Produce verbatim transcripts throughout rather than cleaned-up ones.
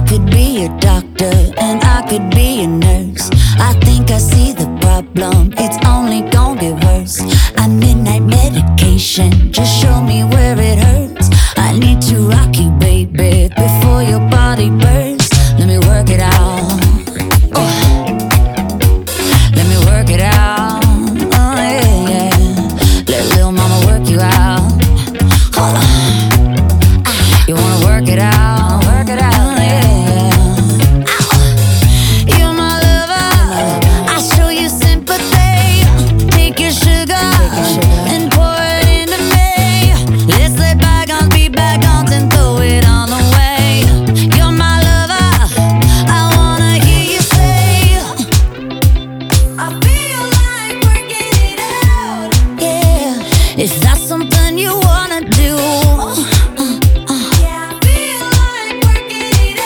could be a doctor and I could be a nurse. I think I see the problem, it's only gonna get worse. I midnight medication, just show me where it hurts. I need to rock you, baby, before your body bursts. Let me work it out. Oh. Let me work it out. Oh yeah, yeah. Let little mama work you out. Hold on. Ah. You wanna work it out? Work it out. Yeah, yeah. Ow. You're my lover. I show you sympathy. Take your sugar, Take your sugar. and pour it into me. Let's let bygones be bygones and throw it all away. You're my lover. I wanna hear you say, I feel like working it out. Yeah, if that's something you wanna do. Yeah, I feel like working it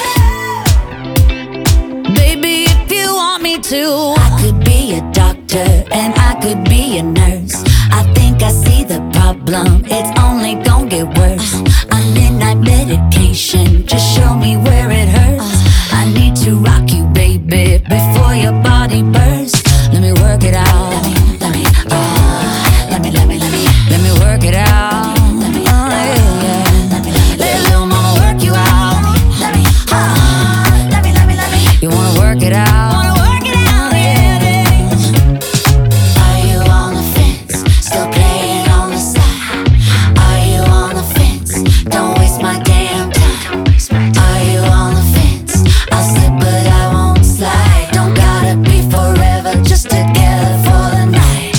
out. Baby, if you want me to. I could be a doctor and I could be a nurse. I think I see the problem, it's only gonna get worse. I'm midnight medication, just show me where it hurts. I need to rock you, baby, before your body bursts. Let me work it out. Let me, let me, uh, let me, let me, let me, let me work it out. Let me, oh, yeah, yeah. Let me, let little mama work you out. Let me, uh, let me, let me, let me. You wanna work it out? Wanna work it out? Yeah, yeah. Are you on the fence? Still playing on the side? Are you on the fence? Don't waste my damn time. Are you on the fence? I'll slip but I won't slide. Don't gotta be forever, just together for the night.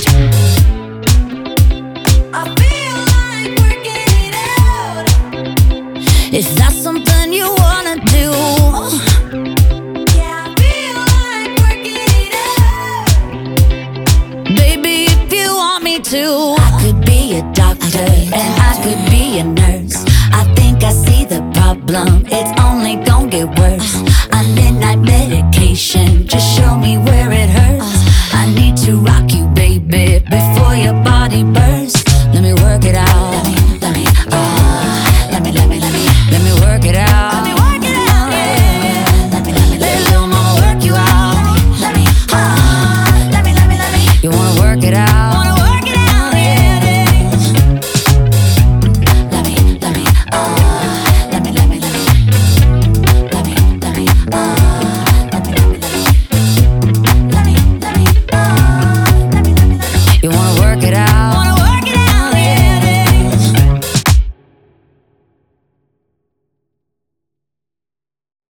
I feel like working it out. If that's something you wanna do. Yeah, I feel like working it out. Baby, if you want me to. I could be a doctor and I could be a nurse. I think I see the problem, it's only gonna get worse.